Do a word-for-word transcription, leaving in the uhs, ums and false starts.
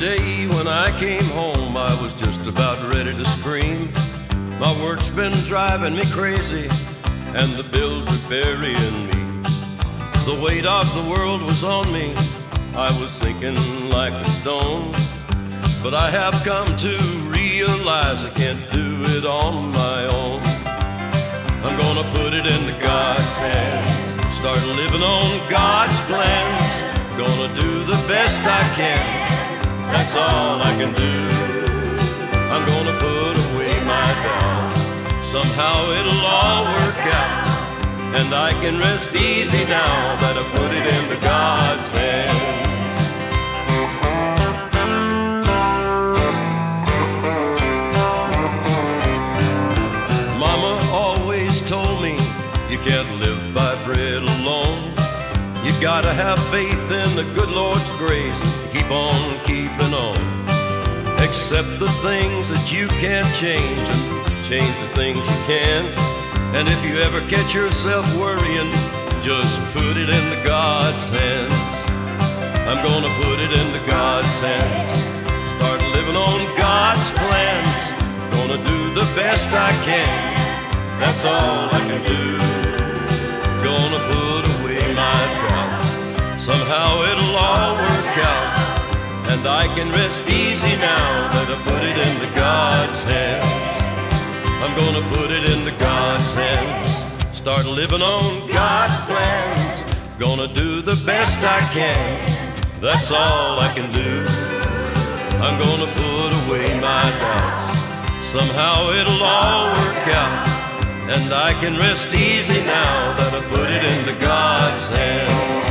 day when I came home, I was just about ready to scream. My work's been driving me crazy, and the bills are burying me. The weight of the world was on me, I was sinking like a stone. But I have come to realize I can't do it on my own. I'm gonna put it into God's hands, start living on God's plans. Gonna do the best I can, that's all I can do. I'm gonna put away my doubt, somehow it'll all work out, and I can rest easy now that I put it into God's hands. Mama always told me you can't live by bread alone. You gotta have faith in the good Lord's grace, keep on keeping on. Accept the things that you can't change and change the things you can. And if you ever catch yourself worrying, just put it into God's hands. I'm gonna put it into God's hands, start living on God's plans. Gonna do the best I can, that's all I can do. Gonna put away my doubts, somehow it'll all work out, and I can rest easy now that I put it into God's hands. I'm gonna put it into God's hands, start living on God's plans. Gonna do the best I can, that's all I can do. I'm gonna put away my doubts, somehow it'll all work out, and I can rest easy now that I put it into God's hands.